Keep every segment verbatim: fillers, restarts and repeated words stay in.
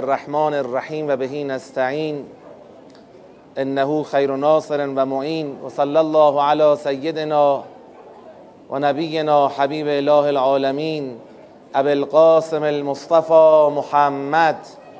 الرحمن الرحیم و بهی نستعین انه خیر ناصر و معین و صلی الله علی سیدنا و نبینا حبیب اله العالمین ابی القاسم المصطفى محمد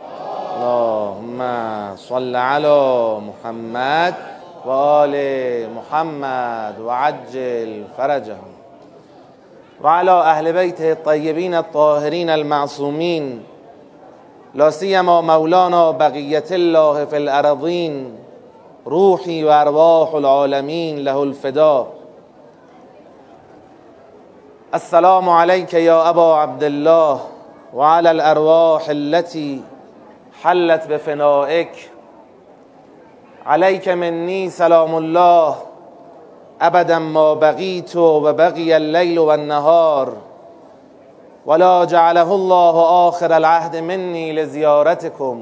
اللهم صل علی محمد و آل محمد و عجل فرجهم و علی اهل بیت الطیبین الطاهرین المعصومین لا سیما مولانا بقیت الله فی الارضین روحی و ارواح العالمین له الفدا. السلام علیک یا ابا عبدالله و علی الارواح التي حلت بفنائک. علیک منی سلام الله ابدا ما بقیت و بقی اللیل و النهار ولا جعله الله آخر العهد منی لزیارتکم.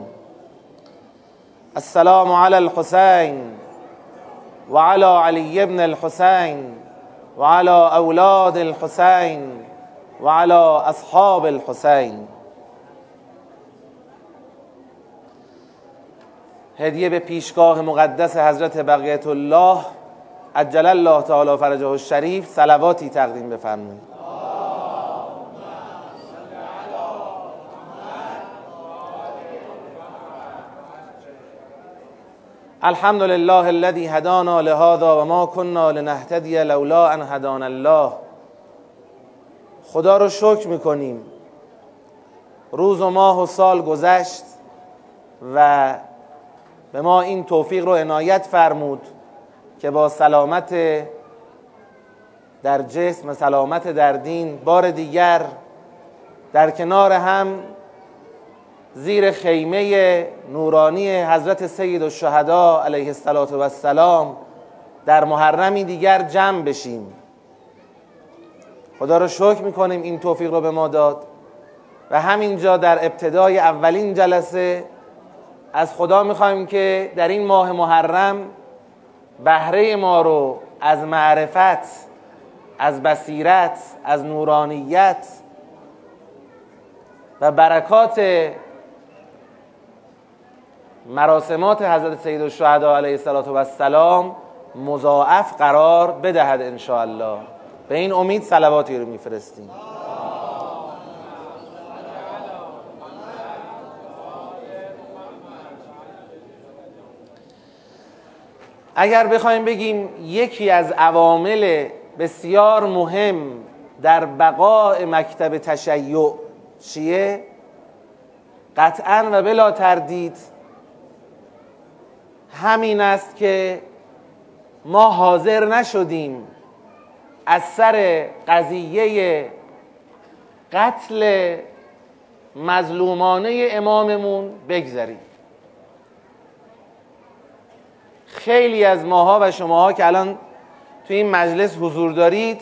السلام علی الحسین و علی علی بن الحسین و علی اولاد الحسین و علی اصحاب الحسین. هدیه به پیشگاه مقدس حضرت بقیت الله عجل الله تعالی فرجه الشریف صلواتی تقدیم بفرمایید. الحمد لله الذي هدانا لهذا و ما كنا لنهتدی لولا ان هدانا الله. خدا رو شکر میکنیم روز و ماه و سال گذشت و به ما این توفیق رو عنایت فرمود که با سلامت در جسم و سلامت در دین بار دیگر در کنار هم زیر خیمه نورانی حضرت سید الشهدا علیه السلام در محرمی دیگر جمع بشیم. خدا رو شکر میکنیم این توفیق رو به ما داد و همینجا در ابتدای اولین جلسه از خدا میخوایم که در این ماه محرم بهره ما رو از معرفت، از بصیرت، از نورانیت و برکات مراسمات حضرت سید الشهدا علیه السلام مضاعف قرار بدهد ان شاء الله. به این امید صلواتی رو میفرستیم. اگر بخوایم بگیم یکی از عوامل بسیار مهم در بقای مکتب تشیع چیه؟ قطعاً و بلا تردید همین است که ما حاضر نشدیم از سر قضیه قتل مظلومانه اماممون بگذریم. خیلی از ماها و شماها که الان توی این مجلس حضور دارید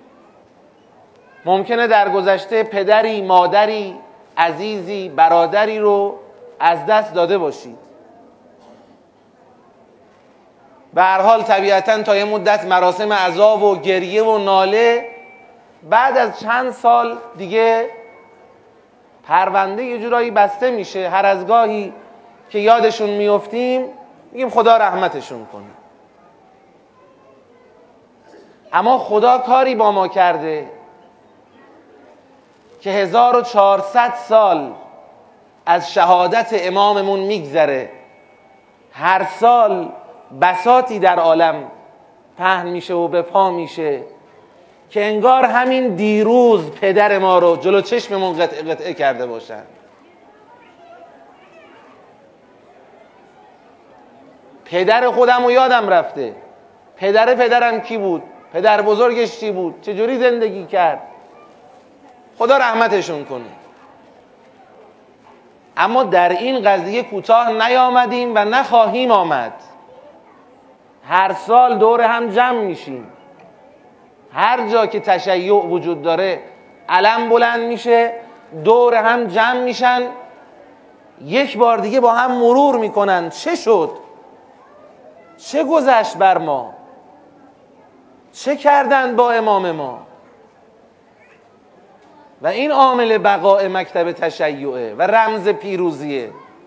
ممکنه در گذشته پدری، مادری، عزیزی، برادری رو از دست داده باشید. به هر حال طبیعتاً تا یه مدت مراسم عزا و گریه و ناله، بعد از چند سال دیگه پرونده یه جورایی بسته میشه. هر از گاهی که یادشون میافتیم میگیم خدا رحمتشون کنه. اما خدا کاری با ما کرده که هزار و چهارصد سال از شهادت اماممون میگذره. هر سال بساطی در عالم پهن میشه و به پا میشه که انگار همین دیروز پدر ما رو جلو چشممون قطعه قطعه کرده باشن. پدر خودم رو یادم رفته. پدر پدرم کی بود؟ پدر بزرگش چی بود؟ چجوری زندگی کرد؟ خدا رحمتشون کنه. اما در این قضیه کوتاه نیامدیم و نخواهیم آمد. هر سال دور هم جمع میشیم. هر جا که تشیع وجود داره علم بلند میشه، دور هم جمع میشن، یک بار دیگه با هم مرور میکنن چه شد، چه گذشت بر ما، چه کردند با امام ما. و این عامل بقاء مکتب تشیعه و رمز پیروزیه.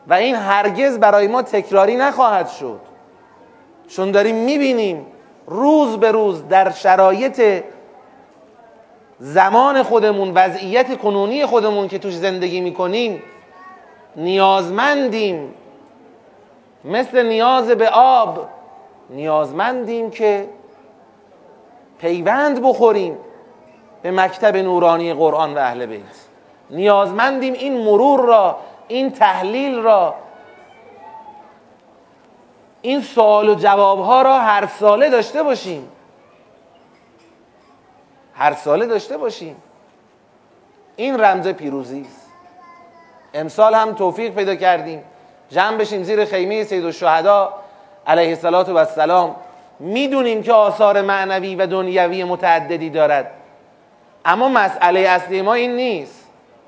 و این هرگز برای ما تکراری نخواهد شد، چون داریم میبینیم روز به روز در شرایط زمان خودمون، وضعیت کنونی خودمون که توش زندگی میکنیم، نیازمندیم، مثل نیاز به آب نیازمندیم که پیوند بخوریم به مکتب نورانی قرآن و اهل بیت. نیازمندیم این مرور را، این تحلیل را، این سوال و جواب ها را هر ساله داشته باشیم هر ساله داشته باشیم. این رمز پیروزی است. امسال هم توفیق پیدا کردیم جمع بشیم زیر خیمه سیدالشهدا علیه السلام. میدونیم که آثار معنوی و دنیوی متعددی دارد، اما مسئله اصلی ما این نیست.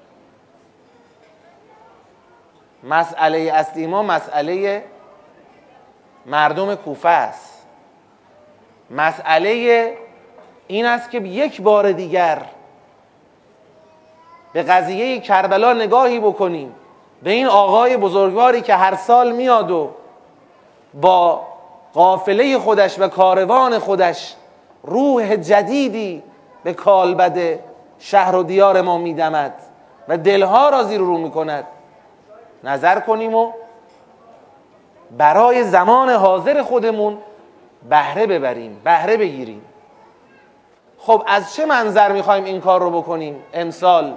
مسئله اصلی ما مسئله مردم کوفه است. مسئله این است که یک بار دیگر به قضیه کربلا نگاهی بکنیم، به این آقای بزرگواری که هر سال میاد و با قافله خودش و کاروان خودش روح جدیدی به کالبد شهر و دیار ما میدمد و دلها را زیر و رو میکند، نظر کنیم و برای زمان حاضر خودمون بهره ببریم، بهره بگیریم. خب از چه منظر میخوایم این کار رو بکنیم امسال؟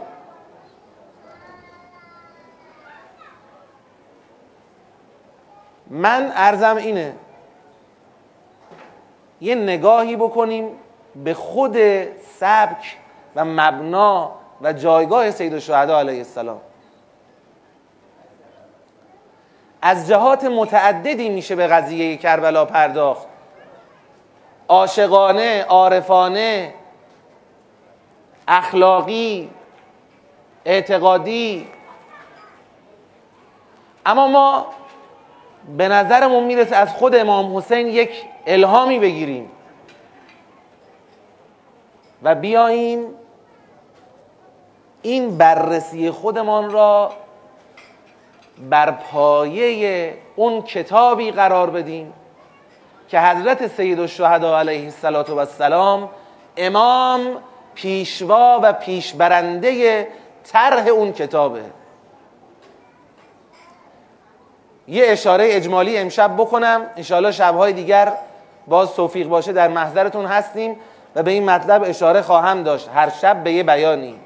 من عرضم اینه یه نگاهی بکنیم به خود سبک و مبنا و جایگاه سیدالشهدا علیه السلام. از جهات متعددی میشه به قضیه کربلا پرداخت، عاشقانه، عارفانه، اخلاقی، اعتقادی. اما ما به نظرمون میرسه از خود امام حسین یک الهامی بگیریم و بیاییم این بررسی خودمان را بر پایه اون کتابی قرار بدیم که حضرت سیدالشهدا علیه السلام امام، پیشوا و پیشبرنده طرح اون کتابه. یه اشاره اجمالی امشب بکنم، انشاءالله شبهای دیگر باز توفیق باشه در محضرتون هستیم و به این مطلب اشاره خواهم داشت هر شب به یه بیانی.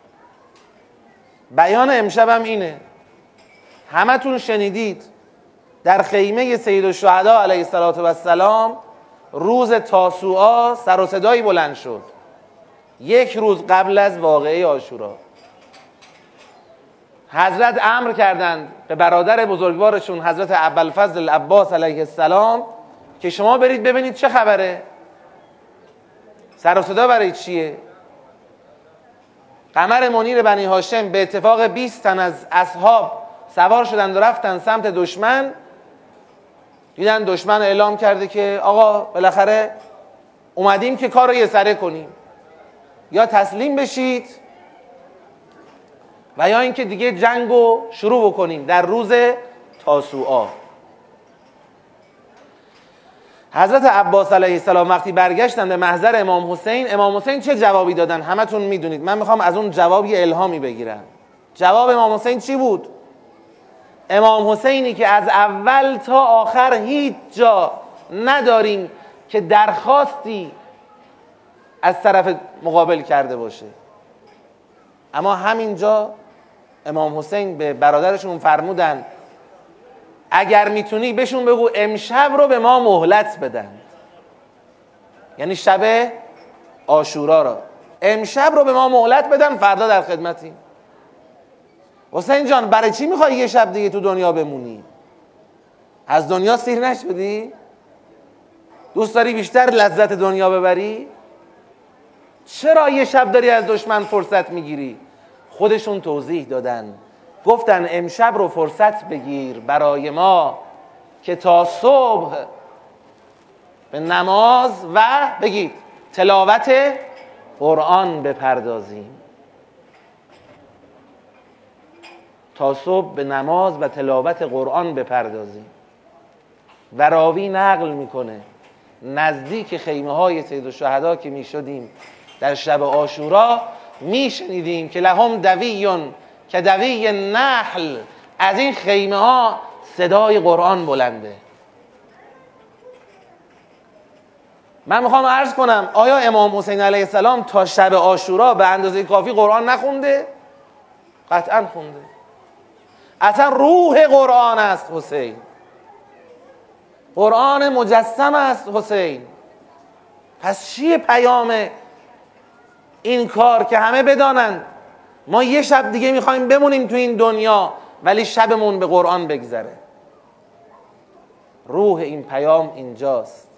بیان امشبم اینه، همتون شنیدید در خیمه سیدالشهدا علیه السلام روز تاسوعا سر و صدایی بلند شد، یک روز قبل از واقعه عاشورا. حضرت امر کردند به برادر بزرگوارشون حضرت ابوالفضل العباس علیه السلام که شما برید ببینید چه خبره، سر و صدا برای چیه. قمر منیر بنی هاشم به اتفاق بیست تن از اصحاب سوار شدند و رفتن سمت دشمن. دیدن دشمن اعلام کرده که آقا بالاخره اومدیم که کار رو یه سره کنیم، یا تسلیم بشید و یا اینکه دیگه جنگ رو شروع بکنیم در روز تاسوعا. حضرت عباس علیه السلام وقتی برگشتن به محضر امام حسین، امام حسین چه جوابی دادن همتون میدونید. من میخوام از اون جواب یه الهامی بگیرم. جواب امام حسین چی بود؟ امام حسینی که از اول تا آخر هیچ جا نداریم که درخواستی از طرف مقابل کرده باشه، اما همینجا امام حسین به برادرشون فرمودن اگر میتونی بهشون بگو امشب رو به ما مهلت بدن، یعنی شب عاشورا را امشب رو به ما مهلت بدن، فردا در خدمتیم. حسین جان برای چی میخوای یه شب دیگه تو دنیا بمونی؟ از دنیا سیر نشدی؟ دوست داری بیشتر لذت دنیا ببری؟ چرا یه شب داری از دشمن فرصت میگیری؟ خودشون توضیح دادن، گفتن امشب رو فرصت بگیر برای ما که تا صبح به نماز و بگید تلاوت قرآن بپردازیم. تا صبح به نماز و تلاوت قرآن بپردازیم. و راوی نقل میکنه نزدیک خیمه های سید الشهدا که میشدیم در شب عاشورا، میشنیدیم که لهم دویون که دوی نحل، از این خیمه ها صدای قرآن بلنده. من میخوام عرض کنم آیا امام حسین علیه السلام تا شب عاشورا به اندازه کافی قرآن نخونده؟ قطعا خونده. اصلا روح قرآن است حسین، قرآن مجسم است حسین. پس چیه پیام این کار که همه بدانند ما یه شب دیگه میخوایم بمونیم تو این دنیا ولی شبمون به قرآن بگذره؟ روح این پیام اینجاست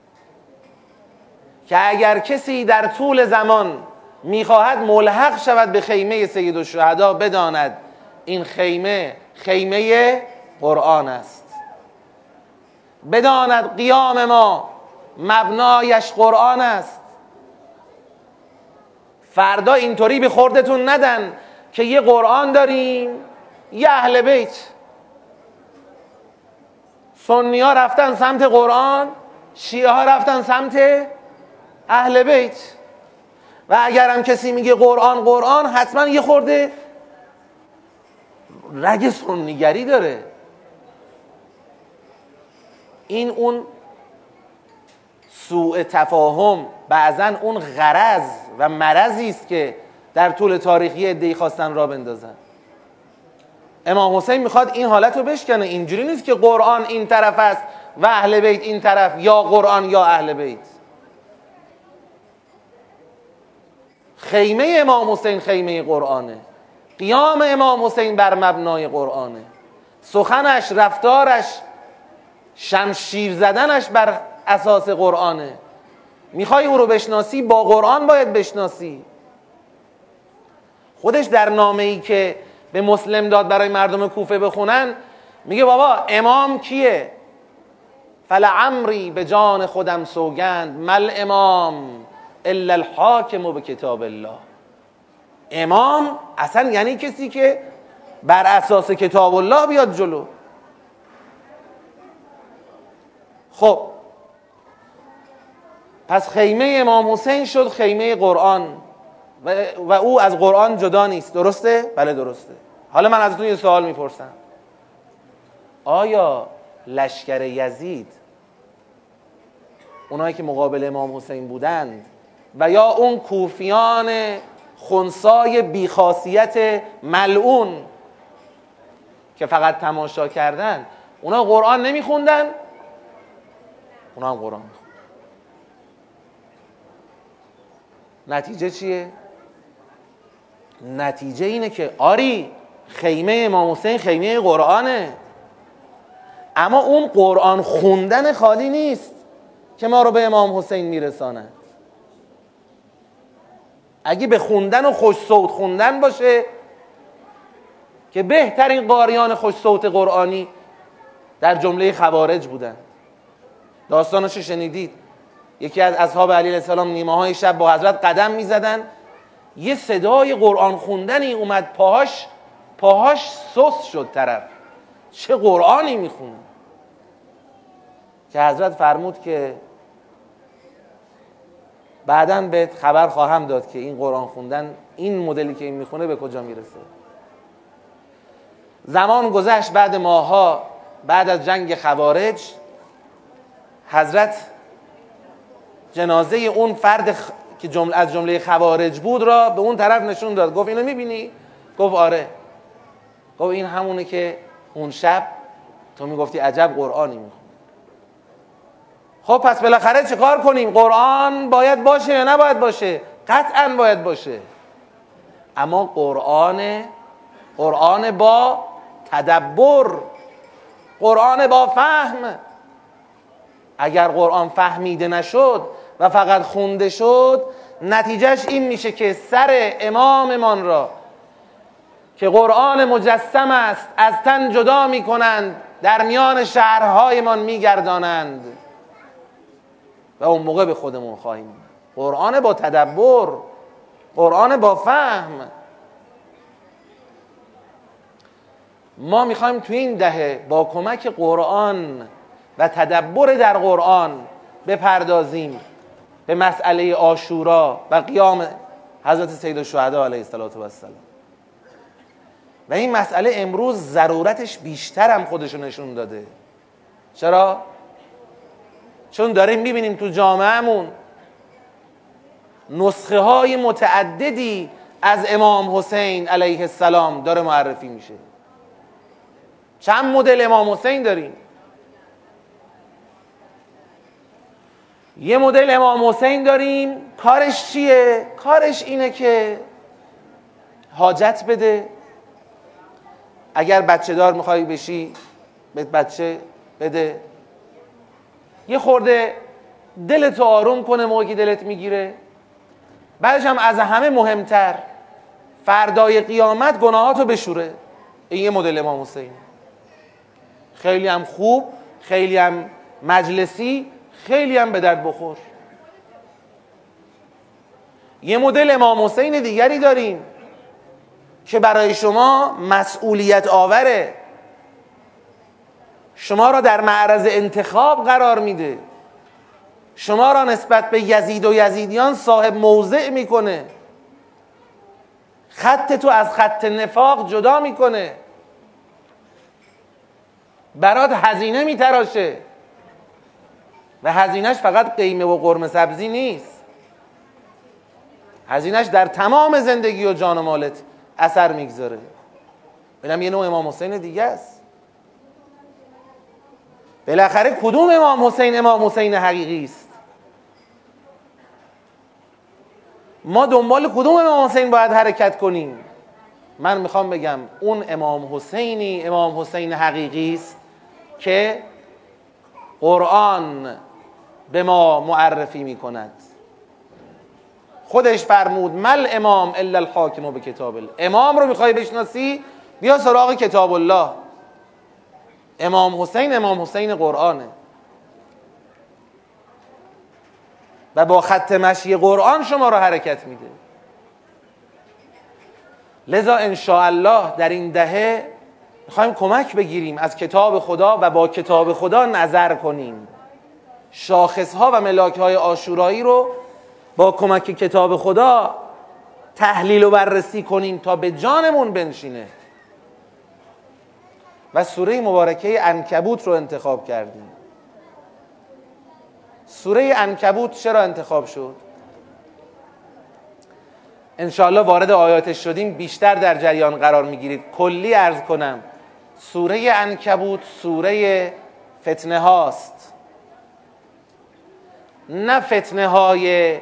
که اگر کسی در طول زمان میخواهد ملحق شود به خیمه سید الشهدا، بداند این خیمه خیمه قرآن است، بداند قیام ما مبنایش قرآن است. فردا اینطوری به خوردتون ندن که یه قرآن داریم یه اهل بیت. سنی ها رفتن سمت قرآن، شیعه ها رفتن سمت اهل بیت. و اگر هم کسی میگه قرآن قرآن، حتما یه خورده رگ سنیگری داره. این اون سوء تفاهم، بعضن اون غرض و مرضی است که در طول تاریخی عده‌ای خواستن را بندازن. امام حسین میخواد این حالت رو بشکنه. اینجوری نیست که قرآن این طرف است و اهل بیت این طرف، یا قرآن یا اهل بیت. خیمه امام حسین خیمه قرآنه، قیام امام حسین بر مبنای قرآنه، سخنش، رفتارش، شمشیر زدنش بر اساس قرآنه. میخوای او رو بشناسی، با قرآن باید بشناسی. خودش در نامه‌ای که به مسلم داد برای مردم کوفه بخونن میگه بابا امام کیه؟ فلعمری به جان خودم سوگند مل امام الا الحاکم به کتاب الله. امام اصلا یعنی کسی که بر اساس کتاب الله بیاد جلو. خب پس خیمه امام حسین شد خیمه قرآن و, و او از قرآن جدا نیست. درسته؟ بله درسته. حالا من ازتون یه سوال میپرسم، آیا لشکر یزید، اونایی که مقابل امام حسین بودند، و یا اون کوفیان خنثای بیخاصیت ملعون که فقط تماشا کردن، اونا قرآن نمیخوندن؟ اونا هم قرآن میخوندن. نتیجه چیه؟ نتیجه اینه که آری خیمه امام حسین خیمه قرآنه، اما اون قرآن خوندن خالی نیست که ما رو به امام حسین میرساند. اگه به خوندن و خوش صوت خوندن باشه که بهترین قاریان خوش صوت قرآنی در جمله خوارج بودن. داستانش شنیدید، یکی از اصحاب علی علیه السلام نیمه های شب با حضرت قدم می زدن، یه صدای قرآن خوندنی اومد، پاهاش پاهاش سست شد طرف، چه قرآنی می خونه. که حضرت فرمود که بعداً بهت خبر خواهم داد که این قرآن خوندن، این مدلی که این میخونه به کجا میرسه. زمان گذشت، بعد ماها بعد از جنگ خوارج، حضرت جنازه اون فرد خ... که جمله از جمله خوارج بود را به اون طرف نشون داد. گفت اینو میبینی؟ گفت آره. گفت این همونه که اون شب تو میگفتی عجب قرآنی میخونه. خب پس بالاخره چه کار کنیم؟ قرآن باید باشه یا نباید باشه؟ قطعا باید باشه، اما قرآن قرآن با تدبر، قرآن با فهم. اگر قرآن فهمیده نشد و فقط خونده شد، نتیجهش این میشه که سر اماممان را که قرآن مجسم است از تن جدا میکنند، در میان شهرهایمان میگردانند و اون موقع به خودمون خواهیم. قرآن با تدبر، قرآن با فهم. ما میخوایم تو این دهه با کمک قرآن و تدبر در قرآن بپردازیم به مسئله عاشورا و قیام حضرت سید الشهدا علیه السلام. و این مسئله امروز ضرورتش بیشتر هم خودشو نشون داده. چرا؟ چون داریم میبینیم تو جامعهمون نسخه های متعددی از امام حسین علیه السلام داره معرفی میشه. چند مدل امام حسین داریم؟ یه مدل امام حسین داریم کارش چیه؟ کارش اینه که حاجت بده، اگر بچه دار میخوای بشی به بچه بده، یه خورده دلتو آروم کنه موقعی دلت میگیره، بعدش هم از همه مهمتر فردای قیامت گناهاتو بشوره. این یه مدل امام حسین، خیلی هم خوب، خیلی هم مجلسی، خیلی هم به درد بخور. یه مدل امام حسین دیگری داریم که برای شما مسئولیت آوره، شما را در معرض انتخاب قرار میده، شما را نسبت به یزید و یزیدیان صاحب موضع میکنه، خط تو از خط نفاق جدا میکنه، برات هزینه میتراشه و هزینهش فقط قیمه و قرمه سبزی نیست، هزینهش در تمام زندگی و جان و مالت اثر میگذاره. اینم یه نوع امام حسین دیگه است. بالاخره کدوم امام حسین امام حسین حقیقی است؟ ما دنبال کدوم امام حسین باید حرکت کنیم؟ من میخوام بگم اون امام حسینی امام حسین حقیقی است که قرآن به ما معرفی میکند. خودش فرمود مل امام الا الحاکم به کتاب الله. امام رو میخوای بشناسی بیا سراغ کتاب الله. امام حسین امام حسین قرآنه و با خط مشی قرآن شما رو حرکت میده. لذا انشاءالله در این دهه میخوایم کمک بگیریم از کتاب خدا و با کتاب خدا نظر کنیم. شاخصها و ملاکهای عاشورایی رو با کمک کتاب خدا تحلیل و بررسی کنیم تا به جانمون بنشینه. و سوره مبارکه عنکبوت رو انتخاب کردیم. سوره عنکبوت چرا انتخاب شد؟ انشاءالله وارد آیاتش شدیم بیشتر در جریان قرار میگیرید. کلی عرض کنم سوره عنکبوت سوره فتنه هاست، نه فتنه های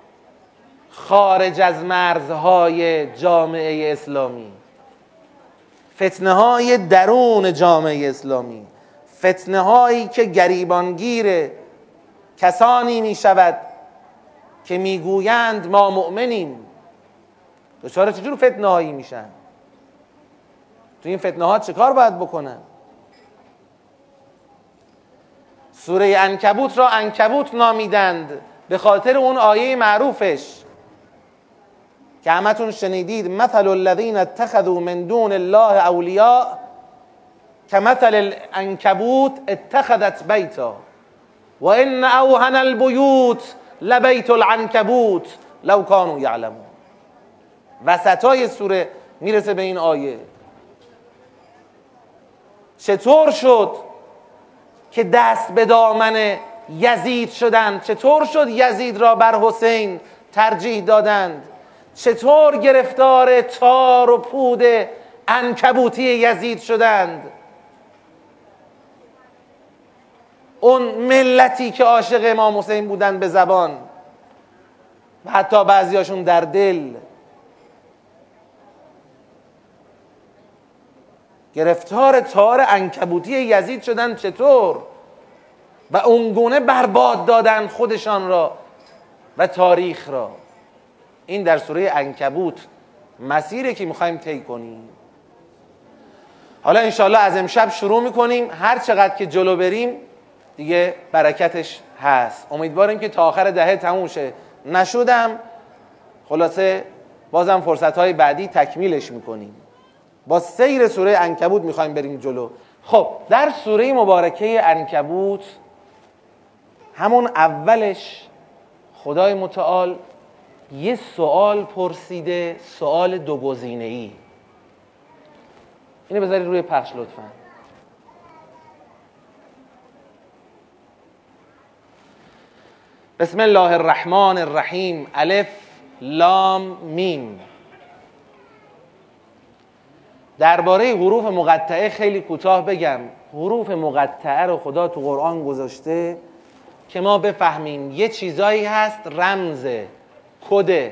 خارج از مرزهای جامعه اسلامی، فتنه های درون جامعه اسلامی، فتنه هایی که گریبانگیر کسانی می شود که می گویند ما مؤمنیم. دچار چجور فتنه هایی میشن؟ تو این فتنه ها چه کار باید بکنن؟ سوره عنکبوت را عنکبوت نامیدند به خاطر اون آیه معروفش که همتون شنیدید مثل الذین اتخذوا من دون الله اولیاء کمثل العنکبوت اتخذت بیتا و ان اوهن البیوت لبیت العنکبوت لو کانوا یعلمون. وسطای سوره میرسه به این آیه. چطور شد که دست به دامن یزید شدند؟ چطور شد یزید را بر حسین ترجیح دادند؟ چطور گرفتار تار و پود عنکبوتی یزید شدند؟ اون ملتی که عاشق امام حسین بودند به زبان و حتی بعضیاشون در دل، گرفتار تار عنکبوتی یزید شدند. چطور؟ و اونگونه برباد دادن خودشان را و تاریخ را. این در سوره عنکبوت مسیری که میخوایم طی کنیم. حالا انشاءالله از امشب شروع میکنیم، هر چقدر که جلو بریم دیگه برکتش هست. امیدواریم که تا آخر دهه تموم شه. نشدم خلاصه بازم فرصتهای بعدی تکمیلش میکنیم. با سیر سوره عنکبوت میخوایم بریم جلو. خب در سوره مبارکه عنکبوت همون اولش خدای متعال یه سوال پرسیده، سوال دو گزینه ای. اینو بذارید روی پخش لطفاً. بسم الله الرحمن الرحیم. الف لام میم. درباره حروف مقطعه خیلی کوتاه بگم. حروف مقطعه رو خدا تو قرآن گذاشته که ما بفهمیم یه چیزایی هست رمزه، کده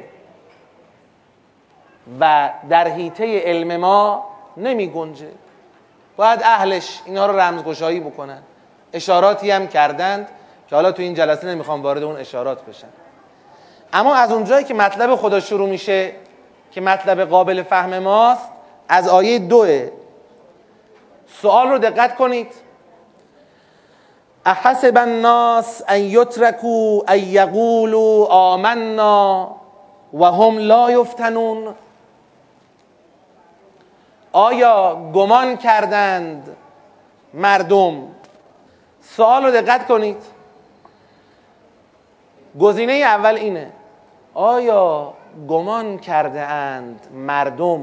و در حیطه علم ما نمی گنجه، باید اهلش اینا رو رمزگشایی بکنن. اشاراتی هم کردند که حالا تو این جلسه نمیخوام وارد اون اشارات بشن. اما از اونجایی که مطلب خدا شروع میشه که مطلب قابل فهم ماست، از آیه دوه. سوال رو دقت کنید. احسب الناس ان یترکوا ان یقولوا آمنا و هم لا یفتنون. آیا گمان کردند مردم؟ سوال رو دقت کنید. گزینه اول اینه، آیا گمان کرده اند مردم؟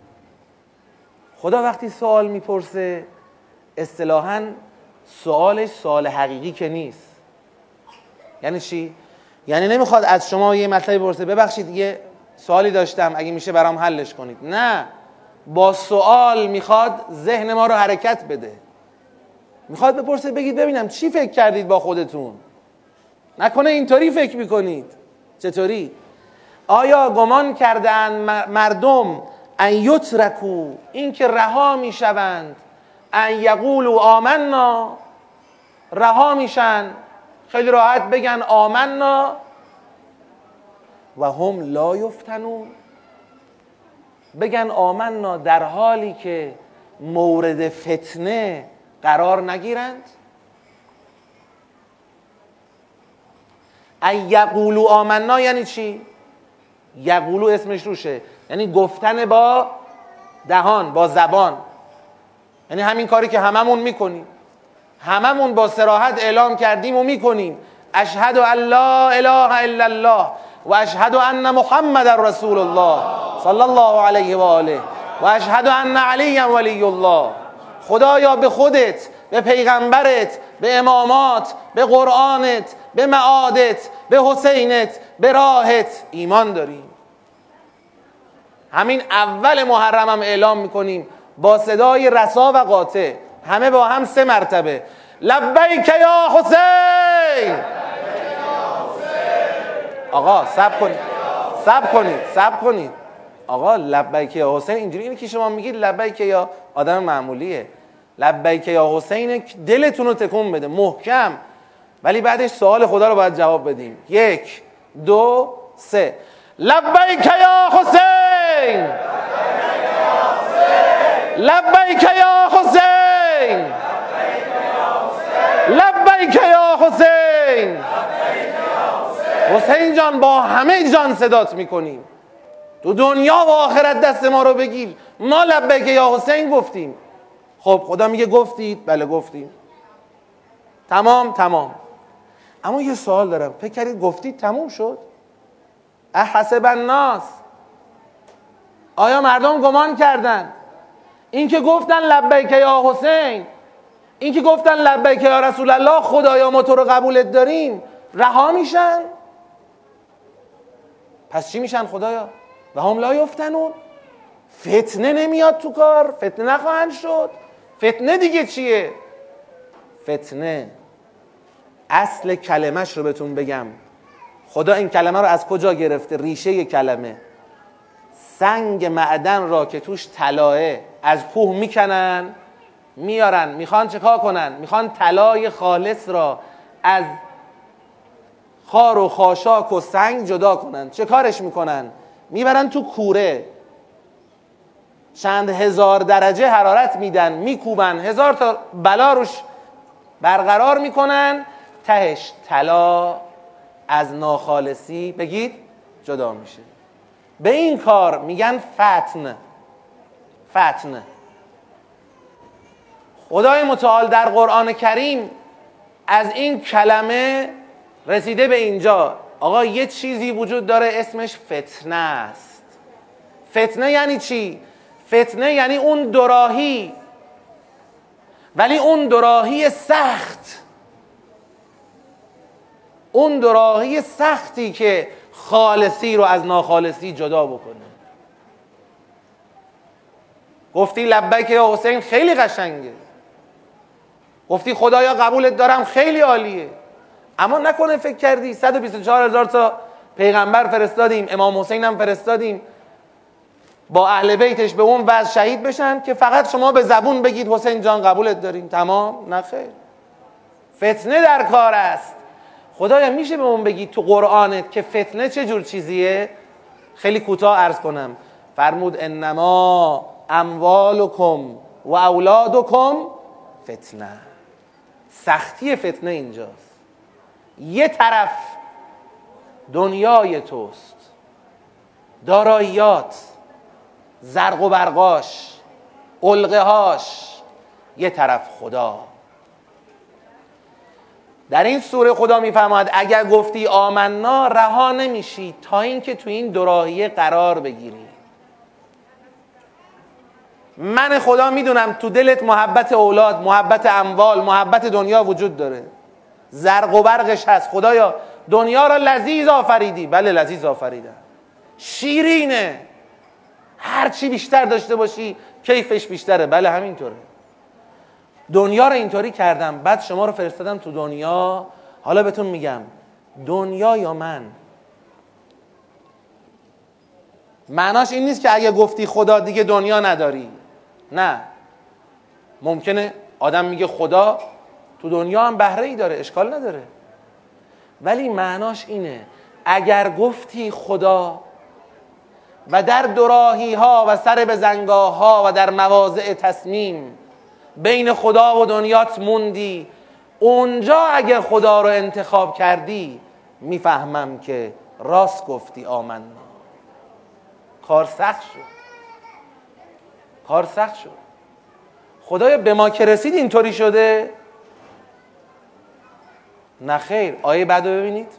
خدا وقتی سوال میپرسه اصطلاحاً سوالش سوال حقیقی که نیست. یعنی چی؟ یعنی نمیخواد از شما یه مطلبی پرسه ببخشید یه سوالی داشتم اگه میشه برام حلش کنید. نه، با سوال میخواد ذهن ما رو حرکت بده. میخواد بپرسه بگید ببینم چی فکر کردید با خودتون، نکنه اینطوری فکر میکنید. چطوری؟ آیا گمان کردن مردم ان یترکوا، این که رها میشوند، ان یقولوا آمنا، رها میشن خیلی راحت بگن آمنا، و هم لا یفتنون، بگن آمنا در حالی که مورد فتنه قرار نگیرند. ان یقولوا آمنا یعنی چی؟ یقولو اسمش روشه، یعنی گفتن با دهان، با زبان. یعنی همین کاری که هممون میکنیم، هممون با صراحت اعلام کردیم و میکنیم اشهد ان لا اله الا الله و اشهد ان محمد رسول الله صلی الله علیه و آله و اشهد ان علی ولی الله. خدایا به خودت، به پیغمبرت، به امامات، به قرآنت، به معادت، به حسینت، به راهت ایمان داریم. همین اول محرم هم اعلام میکنیم با صدای رسا و قاطع، همه با هم سه مرتبه لبیک یا حسین. آقا صبر کنید صبر کنید صبر کنید آقا لبیک یا حسین اینجوری، اینی که شما میگید لبیک یا آدم معمولیه، لبیک یا حسین دلتون رو تکون بده محکم، ولی بعدش سوال خدا رو باید جواب بدیم. یک دو سه. لبیک یا حسین، لبیک یا حسین، لبیک یا حسین. حسین جان با همه جان صدات میکنیم، تو دنیا و آخرت دست ما رو بگیر، ما لبیک یا حسین گفتیم. خب خدا میگه گفتید؟ بله گفتیم. تمام تمام. اما یه سوال دارم، فکر کردید گفتید تموم شد؟ احسب الناس، آیا مردم گمان کردن این که گفتن لبیک یا حسین، این که گفتن لبیک یا رسول الله، خدایا ما تو رو قبولت داریم، رها میشن؟ پس چی میشن خدایا؟ و هم لا یفتنون. فتنه نمیاد تو کار، فتنه نخواهند شد. فتنه دیگه چیه؟ فتنه اصل کلمش رو بهتون بگم. خدا این کلمه رو از کجا گرفته؟ ریشه کلمه سنگ معدن را که توش طلاه از کوه میکنن میارن، میخوان چکار کنن؟ میخوان طلای خالص را از خار و خاشاک و سنگ جدا کنن. چه کارش میکنن؟ میبرن تو کوره، چند هزار درجه حرارت میدن، میکوبن، هزار تا بلا روش برقرار میکنن، تهش طلا از ناخالصی بگید جدا میشه. به این کار میگن فتن. فتنه. خدای متعال در قرآن کریم از این کلمه رسیده به اینجا. آقا یه چیزی وجود داره اسمش فتنه است. فتنه یعنی چی؟ فتنه یعنی اون دوراهی، ولی اون دوراهی سخت، اون دوراهی سختی که خالصی رو از ناخالصی جدا بکنه. گفتی لبیک یا حسین، خیلی قشنگه. گفتی خدایا قبولت دارم، خیلی عالیه. اما نکنه فکر کردی صد و بیست و چهار هزار تا پیغمبر فرستادیم، امام حسین هم فرستادیم با اهل بیتش به اون وضع شهید بشن که فقط شما به زبون بگید حسین جان قبولت داریم تمام؟ نه خیر، فتنه در کار است. خدایا میشه به اون بگی تو قرآنت که فتنه چه جور چیزیه؟ خیلی کوتاه عرض کنم. فرمود انما اموالکم و اولادکم فتنه. سختی فتنه اینجاست. یه طرف دنیای توست، داراییات، زرق و برقاش، علقه هاش، یه طرف خدا. در این سوره خدا میفرماید اگر گفتی آمنا رها نمیشی تا اینکه تو این دوراهیه قرار بگیری. من خدا میدونم تو دلت محبت اولاد، محبت اموال، محبت دنیا وجود داره، زرق و برقش هست. خدایا دنیا را لذیذ آفریدی. بله لذیذ آفریدم، شیرینه، هرچی بیشتر داشته باشی کیفش بیشتره. بله همینطوره. دنیا رو اینطوری کردم، بعد شما رو فرستادم تو دنیا. حالا بهتون میگم دنیا یا من. معناش این نیست که اگه گفتی خدا دیگه دنیا نداری. نه، ممکنه آدم میگه خدا تو دنیا هم بهره ای داره، اشکال نداره، ولی معناش اینه اگر گفتی خدا و در دوراهی ها و سر به زنگاه ها و در مواضع تصمیم بین خدا و دنیات موندی، اونجا اگر خدا رو انتخاب کردی میفهمم که راست گفتی آمنا. کار سخت شد، کار سخت شد. خدایا به ما که رسید اینطوری شده؟ نه خیر. آیه بعد رو ببینید.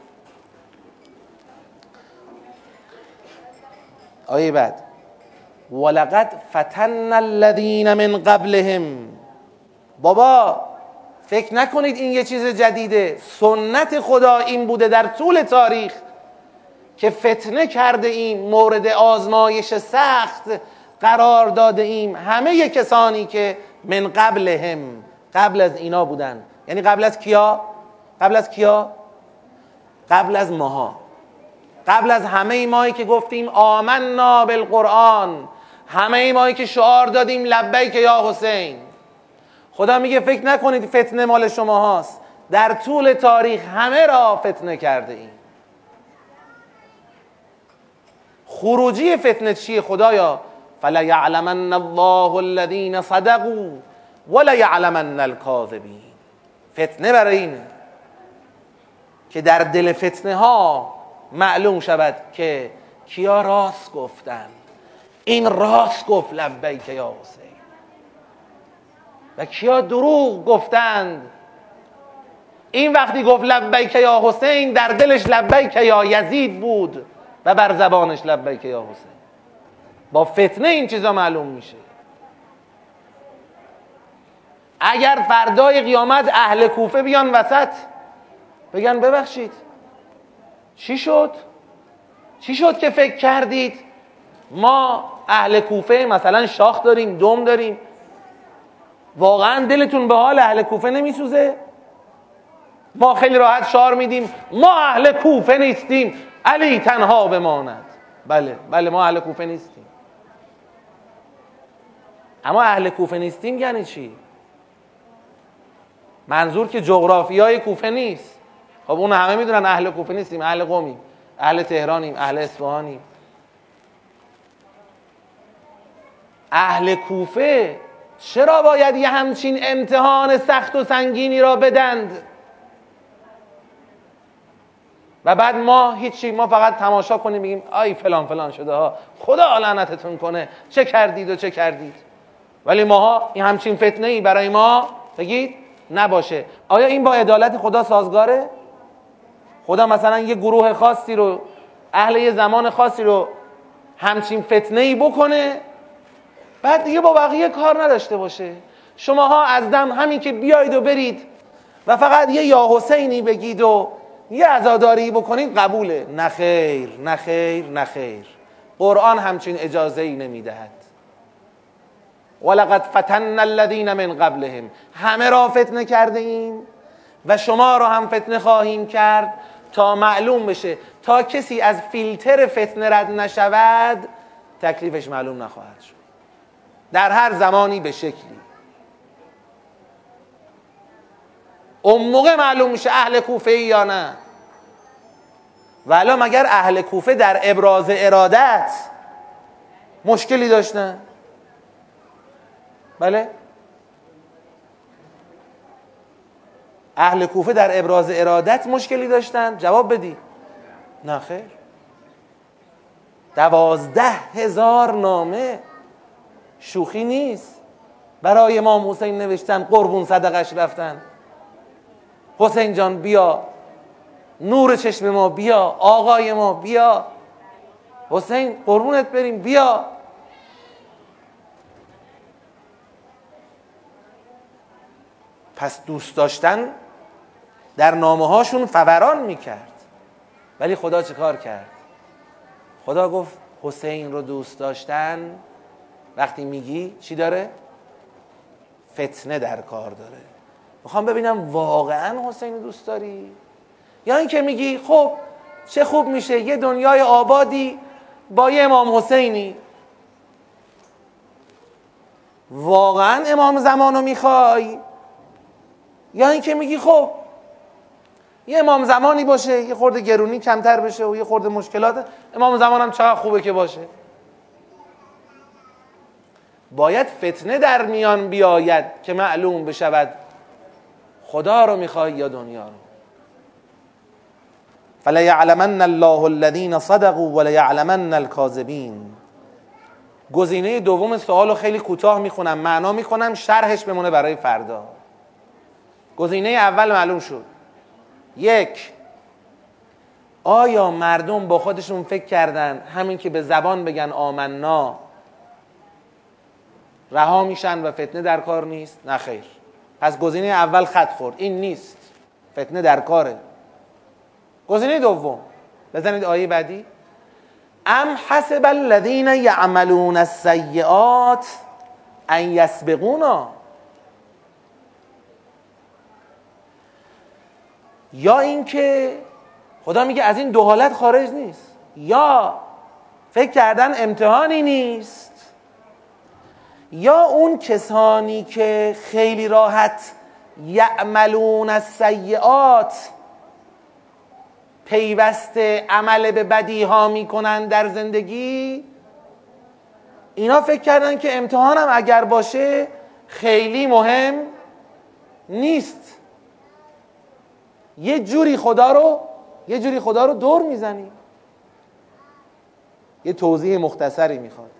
آیه بعد ولقد فتن الذین من قبلهم. بابا فکر نکنید این یه چیز جدیده. سنت خدا این بوده در طول تاریخ که فتنه کرده ایم، مورد آزمایش سخت قرار داده ایم همه کسانی که من قبلهم، قبل از اینا بودن. یعنی قبل از کیا؟ قبل از کیا؟ قبل از ماها، قبل از همه مایی که گفتیم آمنا بالقرآن، همه مایی که شعار دادیم لبیک یا حسین. خدا میگه فکر نکنید فتنه مال شما هاست، در طول تاریخ همه را فتنه کرده ایم. خروجی فتنه چیه خدایا؟ فلیعلمن الله الذین صدقوا ولیعلمن الکاذبین. فتنه برای اینه که در دل فتنه ها معلوم شود که کیا راست گفتن. این راست گفت لبیک یا حسین و کیا دروغ گفتند. این وقتی گفت لبیک یا حسین در دلش لبیک یا یزید بود و بر زبانش لبیک یا حسین. با فتنه این چیزا معلوم میشه. اگر فردای قیامت اهل کوفه بیان وسط بگن ببخشید چی شد؟ چی شد که فکر کردید ما اهل کوفه مثلا شاخ داریم، دم داریم؟ واقعا دلتون به حال اهل کوفه نمیسوزه؟ ما خیلی راحت شعار میدیم ما اهل کوفه نیستیم، علی تنها بماند. بله بله ما اهل کوفه نیستیم. اما اهل کوفه نیستیم یعنی چی؟ منظور که جغرافیای کوفه نیست. خب اون همه میدونن اهل کوفه نیستیم، اهل قومیم، اهل تهرانیم، اهل اصفهانیم. اهل کوفه چرا باید یه همچین امتحان سخت و سنگینی را بدند؟ و بعد ما هیچی، ما فقط تماشا کنیم بگیم آی فلان فلان شده ها، خدا لعنتتون کنه، چه کردید و چه کردید. ولی ماها این همچین فتنه ای برای ما بگید نباشه. آیا این با عدالت خدا سازگاره؟ خدا مثلا یه گروه خاصی رو، اهل یه زمان خاصی رو همچین فتنه ای بکنه بعد دیگه با بقیه کار نداشته باشه؟ شماها از دم همین که بیایید و برید و فقط یه یا حسینی بگید و یه عزاداری بکنید قبوله. نه خیر، نه خیر، نه خیر. قرآن همچین اجازه ای نمیدهد. ولقد فتن الذین من قبلهم، همه را فتنه کرده ایم و شما را هم فتنه خواهیم کرد تا معلوم بشه. تا کسی از فیلتر فتنه رد نشود تکلیفش معلوم نخواهد شد، در هر زمانی به شکلی. اون موقع معلوم میشه اهل کوفه ای یا نه. ولی مگر اهل کوفه در ابراز ارادت مشکلی داشتن؟ بله؟ اهل کوفه در ابراز ارادت مشکلی داشتن؟ جواب بدی. نه خیر. دوازده هزار نامه، شوخی نیست، برای امام حسین نوشتن، قربون صدقش رفتن. حسین جان بیا، نور چشم ما بیا، آقای ما بیا، حسین قربونت بریم بیا. پس دوست داشتن در نامه هاشون فوران میکرد. ولی خدا چه کار کرد؟ خدا گفت حسین رو دوست داشتن وقتی میگی چی داره؟ فتنه در کار داره. میخوام ببینم واقعا حسین رو دوست داری؟ یا اینکه میگی خب چه خوب میشه یه دنیای آبادی با یه امام حسینی. واقعا امام زمان رو میخوای؟ یا اینکه میگی خب یه امام زمانی باشه، یه خورده گرونی کمتر بشه و یه خورده مشکلات، امام زمان هم چقدر خوبه که باشه. باید فتنه در میان بیاید که معلوم بشود خدا رو میخوای یا دنیا رو. فلیعلمن الله الذین صدقوا ولیعلمن الکاذبین. گزینه دوم سوالو خیلی کوتاه میخونم، معنا میکنم، شرحش بمونه برای فردا. گزینه اول معلوم شد. یک، آیا مردم با خودشون فکر کردن همین که به زبان بگن آمنا رها میشن و فتنه در کار نیست؟ نه خیر. پس گزینه اول خط خورد، این نیست، فتنه در کاره. گزینه دوم، بزنید آیه بعدی. ام حسب الذین یعملون السیئات ان یسبقونا. یا اینکه خدا میگه از این دو حالت خارج نیست، یا فکر کردن امتحانی نیست، یا اون کسانی که خیلی راحت یعملون السیئات پیوسته عمل به بدی ها میکنن در زندگی، اینا فکر کردن که امتحانم اگر باشه خیلی مهم نیست. یه جوری خدا رو یه جوری خدا رو دور میزنی. یه توضیح مختصری میخواد.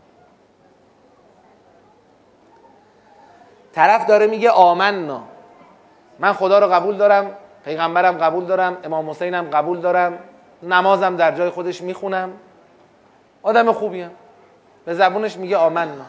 طرف داره میگه آمنا، من خدا رو قبول دارم، پیغمبرم قبول دارم، امام حسینم قبول دارم، نمازم در جای خودش میخونم، آدم خوبیم، به زبونش میگه آمنا.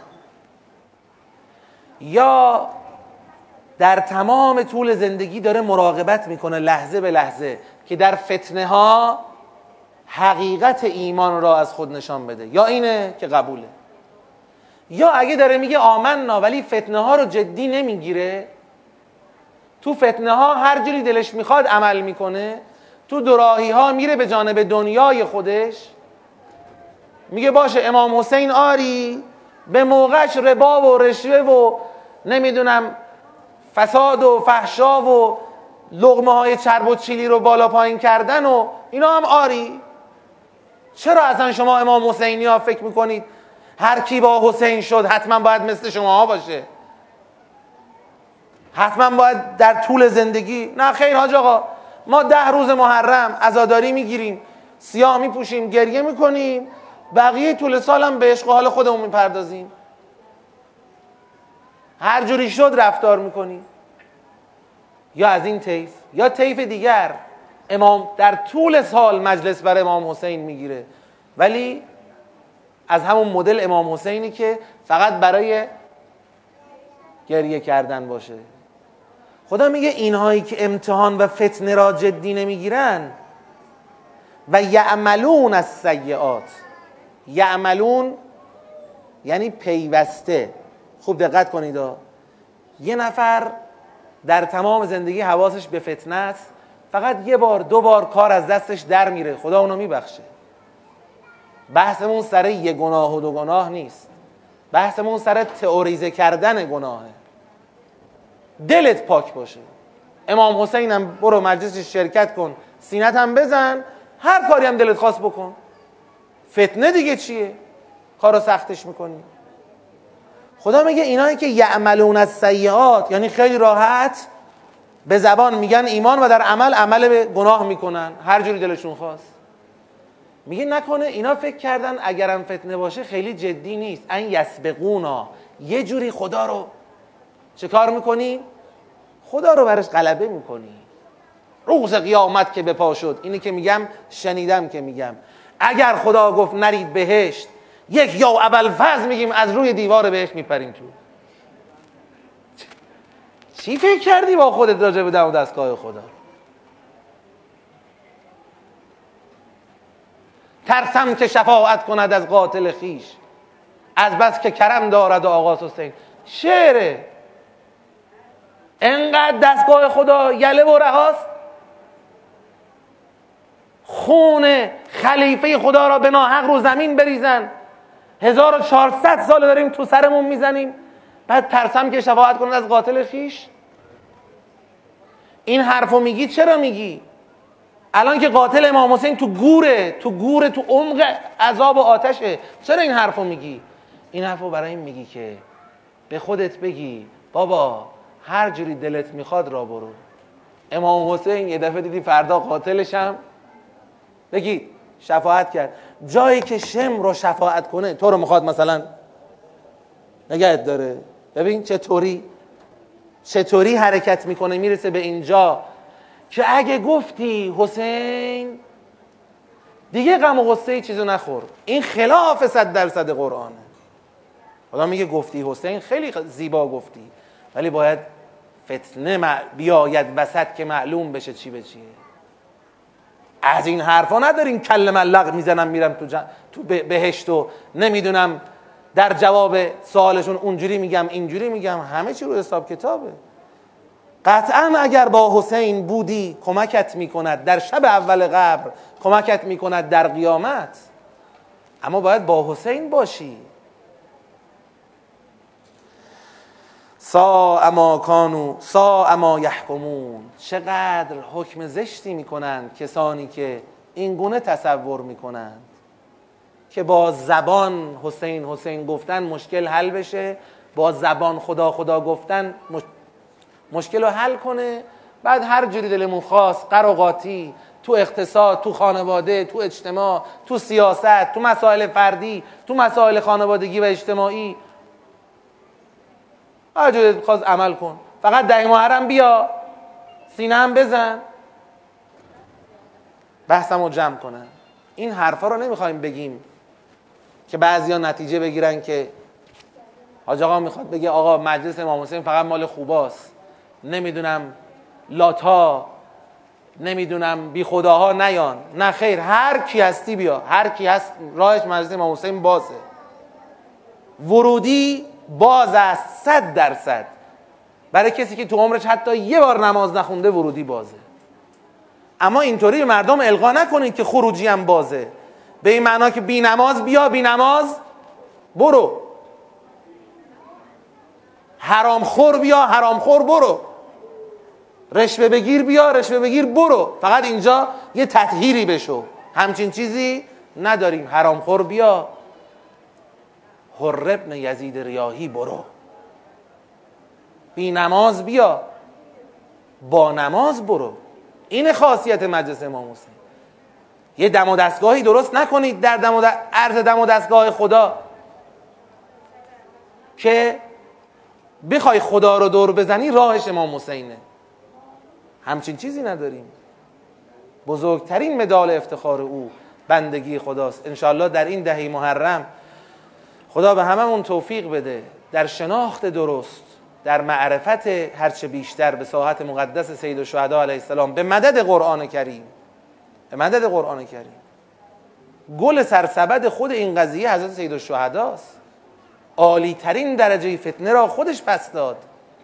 یا در تمام طول زندگی داره مراقبت میکنه لحظه به لحظه که در فتنه ها حقیقت ایمان را از خود نشان بده، یا اینه که قبوله. یا اگه داره میگه آمنا ولی فتنه ها رو جدی نمیگیره، تو فتنه ها هر جوری دلش میخواد عمل میکنه، تو دوراهی ها میره به جانب دنیای خودش، میگه باشه امام حسین آری، به موقعش ربا و رشوه و نمیدونم فساد و فحشا و لقمه های چرب و چیلی رو بالا پایین کردن و اینا هم آری. چرا اصلا شما امام حسینی ها فکر میکنید هر کی با حسین شد حتما باید مثل شما ها باشه، حتما باید در طول زندگی؟ نه خیر حاج آقا، ما ده روز محرم عزاداری میگیریم، سیاه میپوشیم، گریه میکنیم، بقیه طول سالم به عشق و حال خودمون میپردازیم، هر جوری شد رفتار میکنیم. یا از این طیف یا طیف دیگر، امام در طول سال مجلس بر امام حسین میگیره، ولی از همون مدل امام حسینی که فقط برای گریه کردن باشه. خدا میگه اینهایی که امتحان و فتنه را جدی نمیگیرن و یعملون السیئات، یعملون یعنی پیوسته. خوب دقت کنید ها. یه نفر در تمام زندگی حواسش به فتنه است، فقط یه بار دو بار کار از دستش در میره، خدا اونو میبخشه. بحثمون سر یه گناه و دو گناه نیست، بحثمون سر تئوریزه کردن گناهه. دلت پاک باشه. امام حسین هم برو مجلسش شرکت کن، سینت هم بزن، هر کاری هم دلت خواست بکن. فتنه دیگه چیه؟ کارو سختش میکنی. خدا میگه اینایی که یعملون السیئات، یعنی خیلی راحت به زبان میگن ایمان و در عمل عمل به گناه میکنن، هر جوری دلشون خواست. میگه نکنه اینا فکر کردن اگرم فتنه باشه خیلی جدی نیست، ان یسبقونا، یه جوری خدا رو چه کار میکنی؟ خدا رو برش غلبه میکنی. روز قیامت که بپا شد، اینی که میگم شنیدم که میگم، اگر خدا گفت نرید بهشت، یک یا ابوالفضل میگیم از روی دیوار بهشت میپریم تو. چی فکر کردی با خودت راجع به دم و دستگاه خدا؟ ترسم که شفاعت کند از قاتل خیش، از بس که کرم دارد آقا حسین. شعره. انقدر دستگاه خدا یله و رهاست، خون خلیفه خدا را به ناحق رو زمین بریزن، هزار و چهارصد سال داریم تو سرمون میزنیم، بعد ترسم که شفاعت کند از قاتل خیش. این حرفو میگی چرا میگی؟ الان که قاتل امام حسین تو گوره، تو گوره، تو عمق عذاب و آتشه، چرا این حرفو میگی؟ این حرفو برای این میگی که به خودت بگی بابا هر جوری دلت میخواد را برو. امام حسین یه دفعه دیدی فردا قاتلشم، بگی شفاعت کرد، جایی که شم رو شفاعت کنه تو رو میخواد مثلا نگهت داره. ببین چطوری چطوری حرکت میکنه، میرسه به اینجا که اگه گفتی حسین دیگه غم و غصه چیزو نخور. این خلاف صد درصد قرآنه. خدا میگه گفتی حسین، خیلی زیبا گفتی، ولی باید فتنه بیاید وسط که معلوم بشه چی به چیه. از این حرفا نداریم کله ملق میزنم میرم تو, جن... تو بهشت و نمیدونم در جواب سوالشون اونجوری میگم اینجوری میگم. همه چی رو حساب کتابه. قطعا اگر با حسین بودی کمکت میکند در شب اول قبر، کمکت میکند در قیامت، اما باید با حسین باشی. ساء ما کانوا ساء ما یحکمون. چقدر حکم زشتی میکنند کسانی که این گونه تصور میکنند که با زبان حسین حسین گفتن مشکل حل بشه، با زبان خدا خدا گفتن مش... مشکل رو حل کنه. بعد هر جوری دلمون خواست قر و قاطی، تو اقتصاد، تو خانواده، تو اجتماع، تو سیاست، تو مسائل فردی، تو مسائل خانوادگی و اجتماعی، هر جوری خواست عمل کن. فقط ده محرم بیا سینه هم بزن، بحثم رو جمع کنن. این حرفا رو نمیخوایم بگیم که بعضیا نتیجه بگیرن که حاج آقا میخواد بگه آقا مجلس امام حسین فقط مال خوباست، نمیدونم لاتا، نمیدونم بی خداها نیان. نه خیر، هر کی هستی بیا، هر کی هست راهش مجلس امام حسین بازه. ورودی باز است صد درصد. برای کسی که تو عمرش حتی یه بار نماز نخونده ورودی بازه. اما اینطوری به مردم القا نکنید که خروجی هم بازه، به این معنا که بی نماز بیا بی نماز برو، حرام خور بیا حرام خور برو، رشوه بگیر بیا رشوه بگیر برو. فقط اینجا یه تطهیری بشو. همچین چیزی نداریم. حرام خور بیا، حر ابن یزید ریاحی برو، بی نماز بیا با نماز برو. این خاصیت مجلس امام حسین. یه دم و دستگاهی درست نکنید در دم و د... عرض دم و دستگاه خدا که بخوای خدا رو دور بزنی راهش امام حسینه. همچین چیزی نداریم. بزرگترین مدال افتخار او بندگی خداست. انشاءالله در این دهه محرم خدا به هممون توفیق بده در شناخت درست، در معرفت هرچه بیشتر به ساحت مقدس سید الشهدا علیه السلام، به مدد قرآن کریم، به مدد قرآن کریم. گل سرسبد خود این قضیه حضرت سید الشهداست. عالی ترین درجه فتنه را خودش پس داد.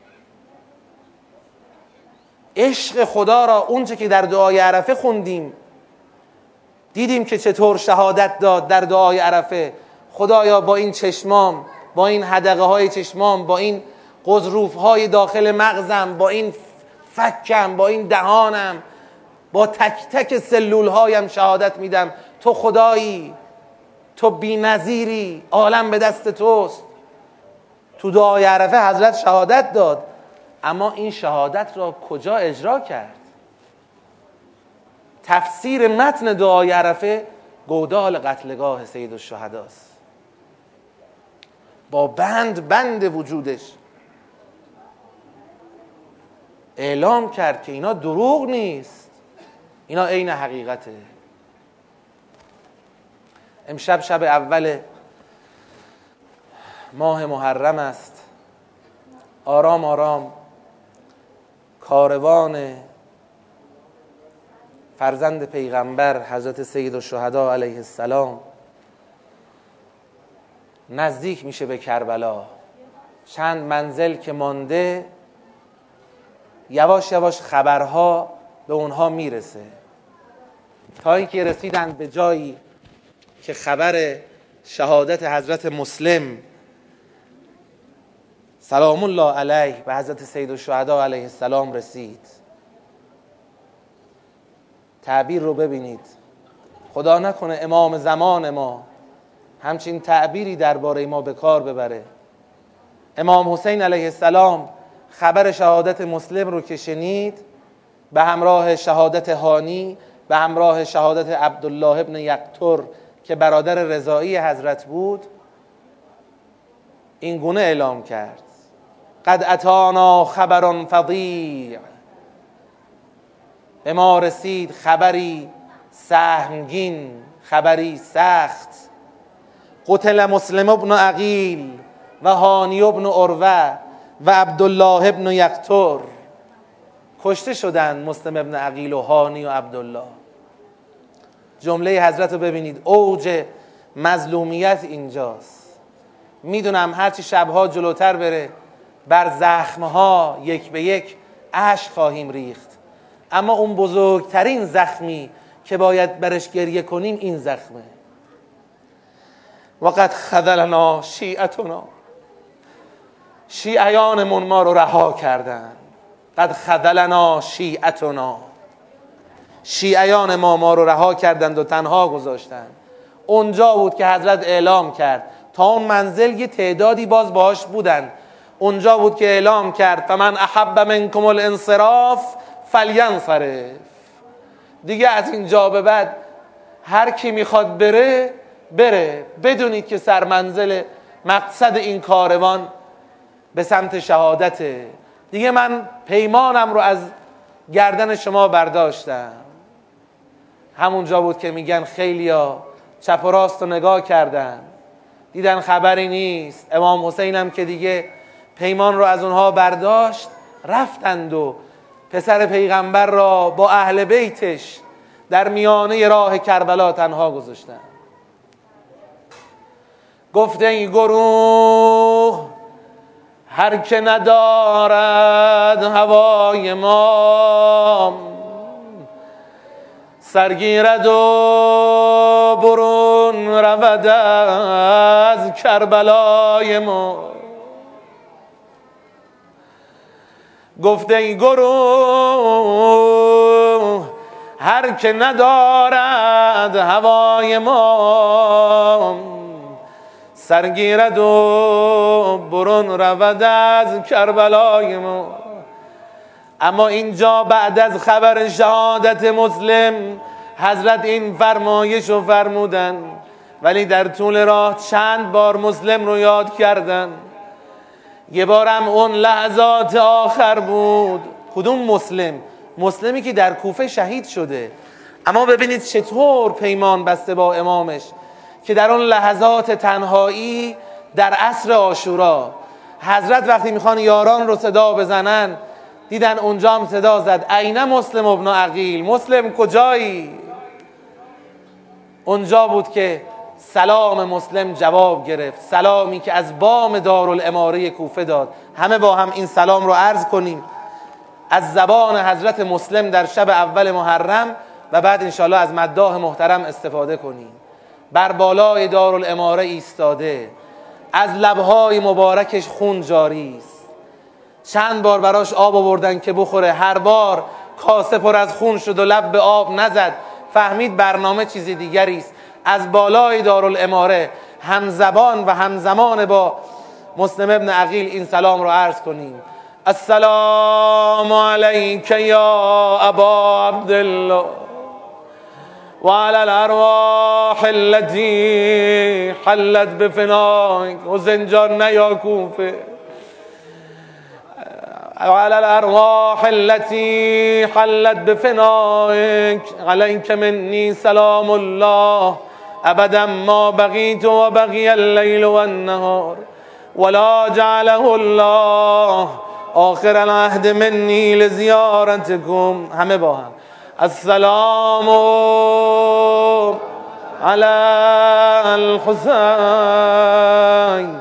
عشق خدا را، اونچه که در دعای عرفه خوندیم، دیدیم که چطور شهادت داد در دعای عرفه: خدایا با این چشمام، با این حدقه های چشمام، با این غضروف های داخل مغزم، با این فکم، با این دهانم، با تک تک سلول هایم شهادت میدم تو خدایی، تو بی نظیری، عالم به دست توست. تو دعای عرفه حضرت شهادت داد، اما این شهادت را کجا اجرا کرد؟ تفسیر متن دعای عرفه گودال قتلگاه سید الشهداست. با بند بند وجودش اعلام کرد که اینا دروغ نیست، اینا عین حقیقته. امشب شب اول ماه محرم است. آرام آرام کاروان فرزند پیغمبر حضرت سید الشهدا علیه السلام نزدیک میشه به کربلا. چند منزل که مانده یواش یواش خبرها به اونها میرسه، تا اینکه رسیدن به جایی که خبر شهادت حضرت مسلم سلام الله علیه به حضرت سید الشهدا علیه السلام رسید. تعبیر رو ببینید، خدا نکنه امام زمان ما همچین تعبیری درباره ما به کار ببره. امام حسین علیه السلام خبر شهادت مسلم رو که شنید، به همراه شهادت هانی، به همراه شهادت عبدالله ابن یقطر که برادر رضایی حضرت بود، این گونه اعلام کرد: قد اتانا خبر فظیع، به ما رسید خبری سهمگین، خبری سخت. قتل مسلم ابن عقیل و هانی ابن عروه و عبدالله ابن یقطر. کشته شدن مسلم ابن عقیل و هانی و عبدالله. جمله حضرت رو ببینید، اوج مظلومیت اینجاست. میدونم هرچی شبها جلوتر بره بر زخمها یک به یک اشک خواهیم ریخت، اما اون بزرگترین زخمی که باید برش گریه کنیم این زخمه. وقد خذلنا شیعتنا، شیعیانمون ما رو رها کردن. قد خذلنا شیعتنا، شیعیان ما ما رو رها کردند و تنها گذاشتند. اونجا بود که حضرت اعلام کرد، تا اون منزل یه تعدادی باز باهاش بودن، اونجا بود که اعلام کرد فمن احب منکم الانصراف فلینصرف. دیگه از اینجا به بعد هر کی میخواد بره بره، بدونید که سرمنزل مقصد این کاروان به سمت شهادته. دیگه من پیمانم رو از گردن شما برداشتم. همونجا بود که میگن خیلیا چپ و راست رو نگاه کردن، دیدن خبری نیست. امام حسین هم که دیگه پیمان رو از اونها برداشت، رفتند و پسر پیغمبر را با اهل بیتش در میانه راه کربلا تنها گذاشتند. گفته این گروه هر که ندارد هوای ما، سرگیرد و برون رود از کربلای ما. گفته این گروه هر که ندارد هوای ما، سرگیرد و برون رود از کربلای ما. اما اینجا بعد از خبر شهادت مسلم حضرت این فرمایش رو فرمودن، ولی در طول راه چند بار مسلم رو یاد کردن. یه بارم اون لحظات آخر بود. کدوم مسلم؟ مسلمی که در کوفه شهید شده. اما ببینید چطور پیمان بسته با امامش که در اون لحظات تنهایی در عصر عاشورا حضرت وقتی میخوان یاران رو صدا بزنن دیدن اونجا هم صدا زد این مسلم ابن عقیل، مسلم کجایی؟ اونجا بود که سلام مسلم جواب گرفت، سلامی که از بام دارالاماره کوفه داد. همه با هم این سلام رو عرض کنیم از زبان حضرت مسلم در شب اول محرم و بعد انشاءالله از مداح محترم استفاده کنیم. بر بالای دارالاماره ایستاده، از لبهای مبارکش خون جاری است. چند بار براش آب آوردن که بخوره، هر بار کاسه پر از خون شد و لب به آب نزد. فهمید برنامه چیزی دیگری است. از بالای دارالاماره همزبان و همزمان با مسلم ابن عقیل این سلام رو عرض کنیم. السلام علیک یا ابا عبدالله و علی الارواح التي حلت بفنائک. حسین جان نیا کوفه. وعلى الأرواح التي حلت بفنائك عليك مني سلام الله أبدا ما بقيت وبقي الليل والنهار ولا جعله الله آخر العهد مني لزيارتكم. همه با هم السلام على الحسين